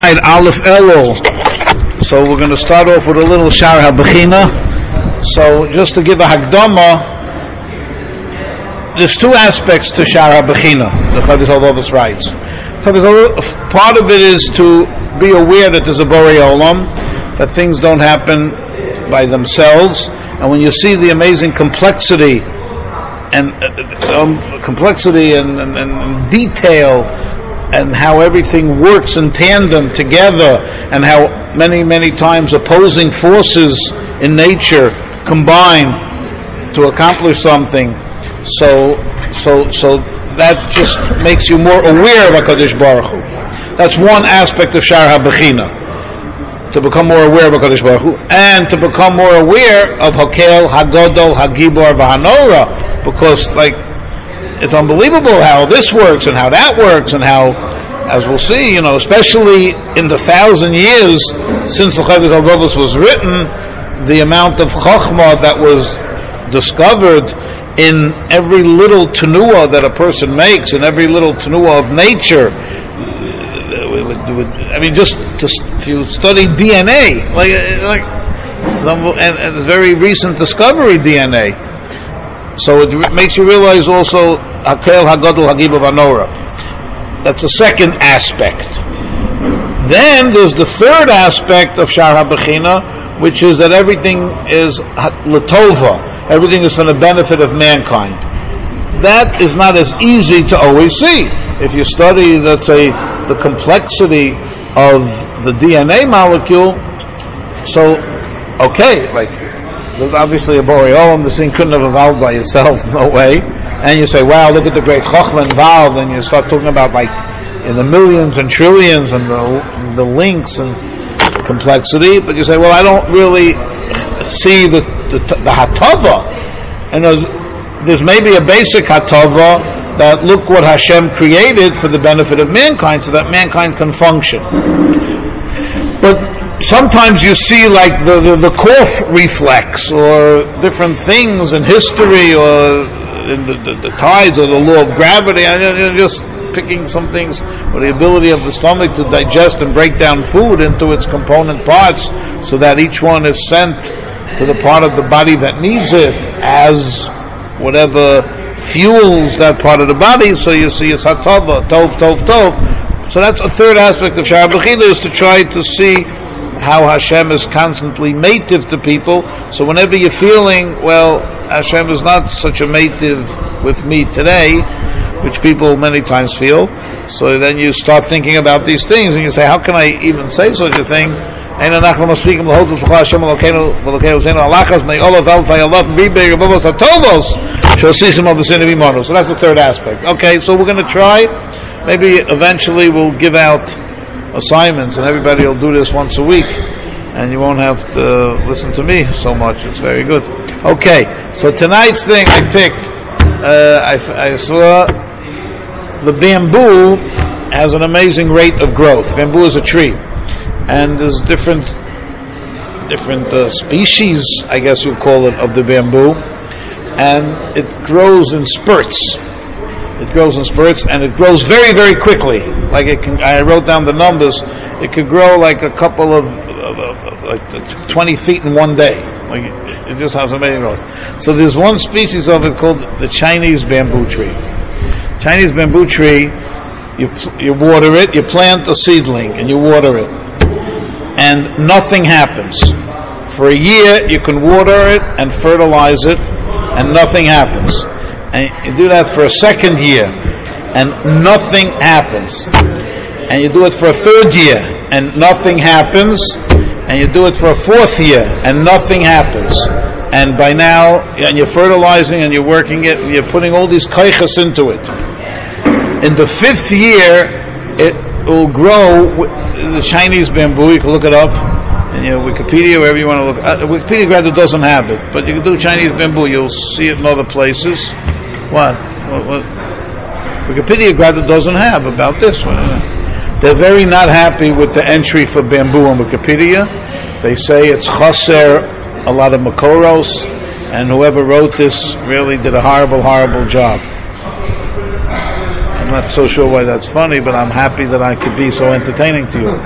Aleph Elul. So we're going to start off with a little Shar HaBechina. So just to give a Hakdama, there's two aspects to Shar HaBechina, the Chavez HaLovos writes. Part of it is to be aware that there's a Borei Olam, that things don't happen by themselves, and when you see the amazing complexity and detail, and how everything works in tandem together, and how many times opposing forces in nature combine to accomplish something. So that just makes you more aware of HaKadosh Baruch Hu. That's one aspect of Shar HaBechina, to become more aware of HaKadosh Baruch Hu, and to become more aware of Hakel, Hagodol, Hagibor, Vahanora, because it's unbelievable how this works and how that works, and how, as we'll see, especially in the 1,000 years since the Chavez HaLovos was written, the amount of Chokhmah that was discovered in every little tenuah that a person makes, in every little tenuah of nature. If you study DNA, and it's very recent discovery, DNA. So it makes you realize also Hakel, Hagadol, Hagibah, Vanora. That's the second aspect. Then there's the third aspect of Shar HaBechina, which is that everything is Latova. Everything is for the benefit of mankind. That is not as easy to always see. If you study, let's say, the complexity of the DNA molecule, so, obviously a Borei Olam, this thing couldn't have evolved by itself, no way. And you say, wow, look at the great Chokhmah involved, and you start talking about in the millions and trillions and the links and complexity, but you say, well, I don't really see the Hatava. And there's maybe a basic Hatava that look what Hashem created for the benefit of mankind, so that mankind can function. But sometimes you see the cough reflex, or different things in history, or in the tides, or the law of gravity, and you're just picking some things, or the ability of the stomach to digest and break down food into its component parts, so that each one is sent to the part of the body that needs it as whatever fuels that part of the body. So you see it's hatava, tov. So that's a third aspect of Shar HaBechina, is to try to see how Hashem is constantly mative to people. So whenever you're feeling, well, Hashem is not such a mative with me today, which people many times feel, so then you start thinking about these things, and you say, how can I even say such a thing? So that's a third aspect. Okay, so we're going to try. Maybe eventually we'll give out assignments, and everybody will do this once a week, and you won't have to listen to me so much. It's very good. Okay, so tonight's thing I picked, I saw the bamboo has an amazing rate of growth. Bamboo is a tree, and there's different species, I guess you call it, of the bamboo, and it grows in spurts. It grows in spurts, and it grows very, very quickly. I wrote down the numbers. It could grow like a couple of 20 feet in one day. It just has amazing growth. So there's one species of it called the Chinese bamboo tree. Chinese bamboo tree, you water it, you plant a seedling, and you water it, and nothing happens. For a year, you can water it and fertilize it, and nothing happens. And you do that for a second year, and nothing happens. And you do it for a third year, and nothing happens. And you do it for a fourth year, and nothing happens. And by now, and you're fertilizing, and you're working it, and you're putting all these kaichas into it. In the fifth year, it will grow. The Chinese bamboo, you can look it up in your Wikipedia, wherever you want to look. Wikipedia rather doesn't have it, but you can do Chinese bamboo. You'll see it in other places. What? Wikipedia rather doesn't have about this one. They're very not happy with the entry for bamboo on Wikipedia. They say it's chaser, a lot of makoros, and whoever wrote this really did a horrible, horrible job. And not so sure why that's funny, but I'm happy that I could be so entertaining to you.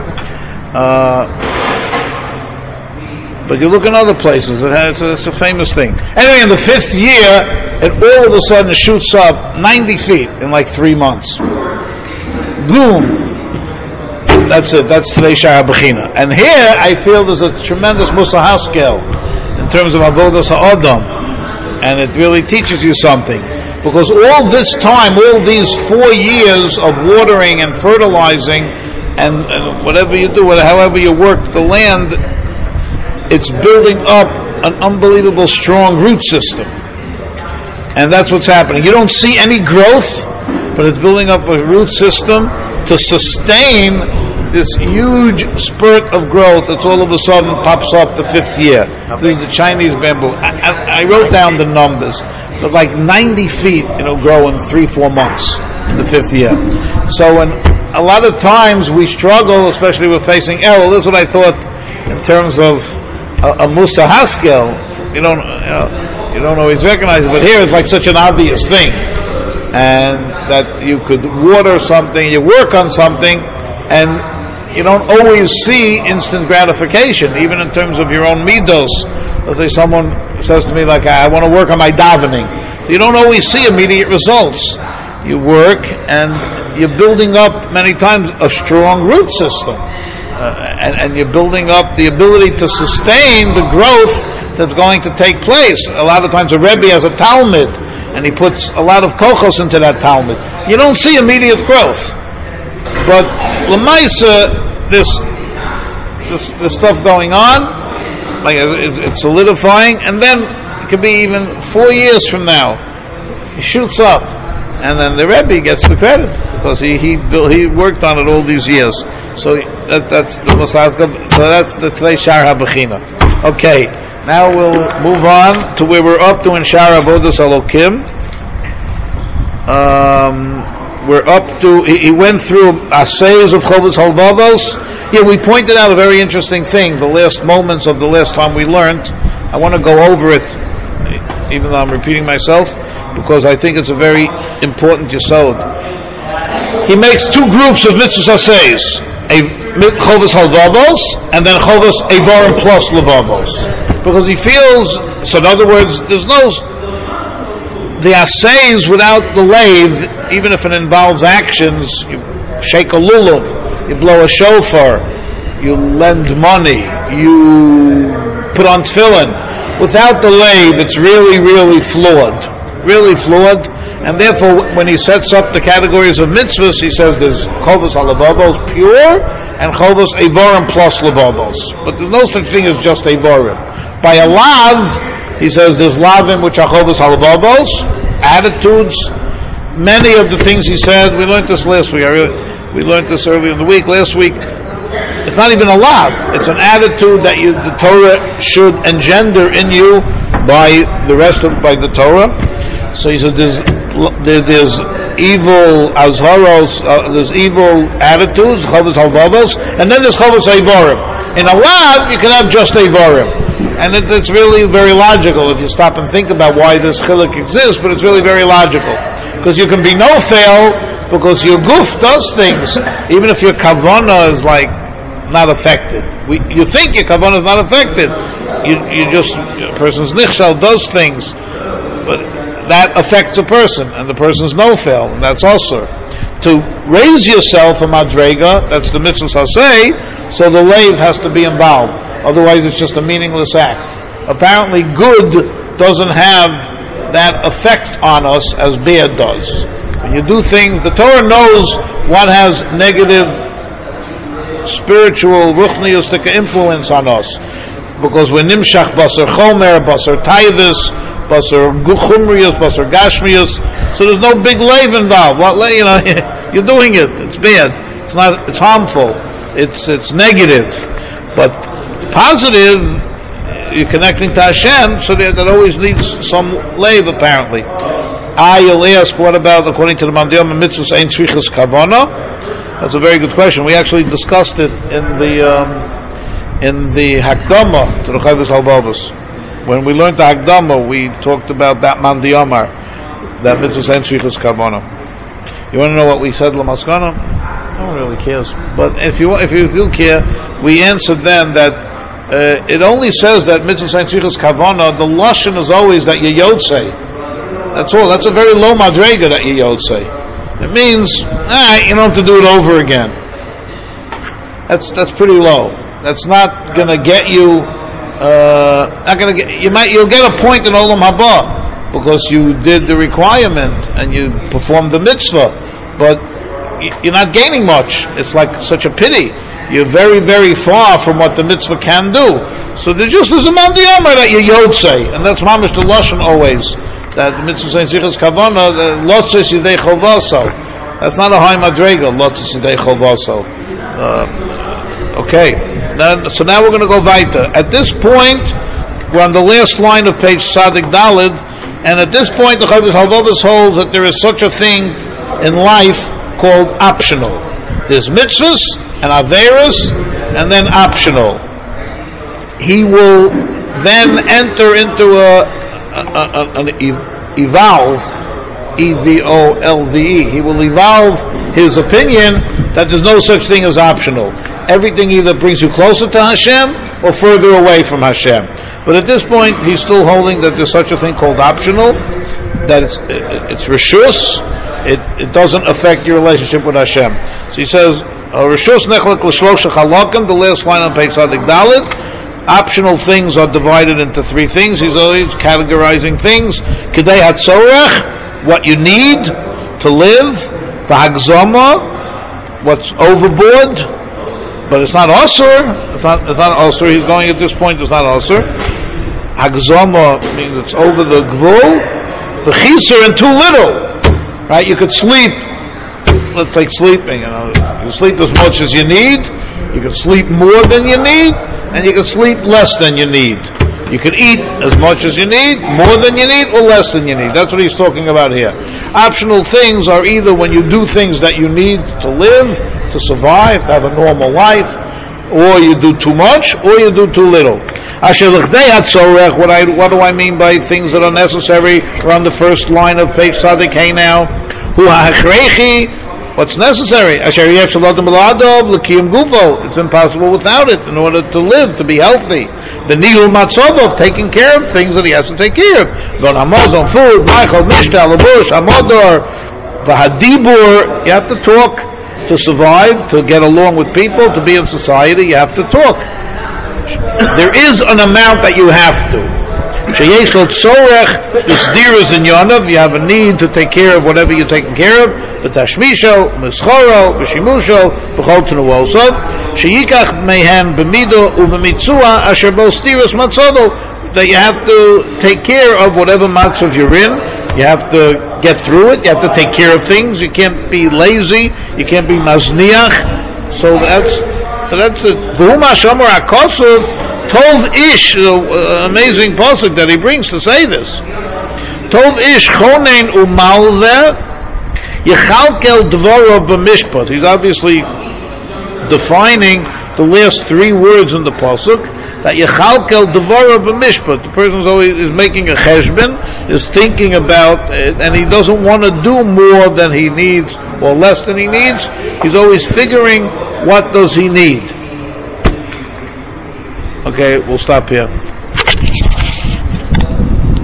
But you look in other places, it's a famous thing. Anyway, in the 5th year, it all of a sudden shoots up 90 feet in like 3 months. Boom! That's it. That's today's Shara Bechina. And here, I feel there's a tremendous Musa Haskel in terms of Avodas HaAdam. And it really teaches you something. Because all this time, all these 4 years of watering and fertilizing and whatever you do, however you work the land, it's building up an unbelievable strong root system. And that's what's happening. You don't see any growth, but it's building up a root system to sustain this huge spurt of growth that all of a sudden pops up the 5th year. This is the Chinese bamboo. I wrote down the numbers. But like 90 feet, grow in 3-4 months in the 5th year. So when a lot of times we struggle, especially with facing El, this is what I thought in terms of a Musa Haskel. You don't always recognize it, but here it's like such an obvious thing. And that you could water something, you work on something, and you don't always see instant gratification, even in terms of your own midos. Let's say someone says to me, like, I want to work on my davening. You don't always see immediate results. You work, and you're building up, many times, a strong root system. And you're building up the ability to sustain the growth that's going to take place. A lot of times a Rebbe has a Talmud, and he puts a lot of kochos into that Talmud. You don't see immediate growth. But Lamaisa, this stuff going on, like it's solidifying, and then it could be even 4 years from now, he shoots up, and then the Rebbe gets the credit because he worked on it all these years. So that's the Musazga. So that's the Tlei Shar HaBechina. Okay, now we'll move on to where we're up to in Shar Avodas Elokim. We're up to, he went through Asayas of Chovos Halvavos. Yeah, we pointed out a very interesting thing, the last moments of the last time we learned. I want to go over it, even though I'm repeating myself, because I think it's a very important yesod. He makes 2 groups of mitzvahs Asayas, Chovos Halvavos, and then Chovos Eivarim plus Levavos. Because he feels, so in other words, there's no, the Asayas without the Leiv, even if it involves actions, you shake a lulav, you blow a shofar, you lend money, you put on tefillin. Without the Leiv, it's really, really flawed. Really flawed. And therefore, when he sets up the categories of mitzvahs, he says there's Chovos HaLevavos pure, and Chovos Eivarim plus Levavos. But there's no such thing as just Eivarim. By a Lav, he says there's Lavim which are Chovos HaLevavos, attitudes. Many of the things he said, we learned this last week. We learned this earlier in the week. Last week, it's not even a lav. It's an attitude that the Torah should engender in you by the Torah. So he said there's evil azharos, there's evil attitudes, chovos halvavos, and then there's chovos eivarim. In a lav, you can have just eivarim. And it's really very logical if you stop and think about why this chiluk exists, but it's really very logical. Because you can be no fail, because your goof does things, even if your kavanah is like not affected. You think your kavanah is not affected. You just, a person's nichshal does things, but that affects a person, and the person's no fail, and that's also. To raise yourself a madrega, that's the mitzvah hasei, so the leiv has to be involved. Otherwise it's just a meaningless act. Apparently good doesn't have that effect on us as bad does. When you do things, the Torah knows what has negative spiritual ruchniustic influence on us. Because when nimshach basar chomer, basar taivus, basar chumrius, basar gashmius, so there's no big leiv involved. You're doing it. It's bad. It's not. It's harmful. It's negative. But positive, you're connecting to Hashem, so that always needs some leiv, apparently. You'll ask, what about, according to the Mandiyam Mitzvahs, Ein Tzrichas Kavana? That's a very good question. We actually discussed it in the Hakdama to the Chovos Halvavos. When we learned the Hakdama, we talked about that Mandiyamar, that Mitzvahs Ein Tzrichas Kavana. You want to know what we said Lamaskana? No one really cares. But if you do care, we answered then that it only says that mitzvah sein sichos kavana. The lashon is always that you yotzei. That's all. That's a very low madrega that you yotzei. It means you don't have to do it over again. That's pretty low. That's not going to get you. You'll get a point in Olam Haba because you did the requirement and you performed the mitzvah, but you're not gaining much. It's like such a pity. You're very, very far from what the mitzvah can do. So there just is a mandiyama that you yotzei, and that's mamish the lashon always. That the mitzvah saying sichos kavana, the lotzes yidei chovaso. That's not a high madrega. Lotzes yidei chovaso. Okay. So now we're going to go weiter. At this point, we're on the last line of page Sadik Dalid, and at this point, the Chovos Halevovos holds that there is such a thing in life called optional. There's mitzvahs and averos, and then optional. He will then enter into an evolve, E-V-O-L-V-E. He will evolve his opinion that there's no such thing as optional. Everything either brings you closer to Hashem or further away from Hashem. But at this point, he's still holding that there's such a thing called optional, that it's reshus. It doesn't affect your relationship with Hashem. So he says, reshus nechlek l'shlosha chalakim, the last line on page Sadik Daled. Optional things are divided into three things. He's always categorizing things. Kedei hatzorech, what you need to live. V'hagzama, what's overboard, but it's not asur. It's not asur. He's going at this point. It's not asur. Hagzama means it's over the gvul. V'chiser, and too little. Right? You could sleep. Let's take sleeping. You sleep as much as you need. You can sleep more than you need, and you can sleep less than you need. You can eat as much as you need, more than you need, or less than you need. That's what he's talking about here. Optional things are either when you do things that you need to live, to survive, to have a normal life, or you do too much, or you do too little. What do I mean by things that are necessary? We're on the first line of page Sadik Hey now. What's necessary? It's impossible without it in order to live, to be healthy. The nihul matzov of taking care of things that he has to take care of. Food, you have to talk to survive, to get along with people, to be in society. You have to talk. There is an amount that you have to. You have a need to take care of whatever you're taking care of. That you have to take care of whatever matzav you're in. You have to get through it. You have to take care of things. You can't be lazy. You can't be mazniach. So that's it. Tov ish, amazing pasuk that he brings to say this. Tov ish chonen umalve yechalkel dvoro b'mishpat. He's obviously defining the last three words in the pasuk, that yechalkel dvoro b'mishpat. The person is making a cheshbon, is thinking about it, and he doesn't want to do more than he needs or less than he needs. He's always figuring, what does he need? Okay, we'll stop here.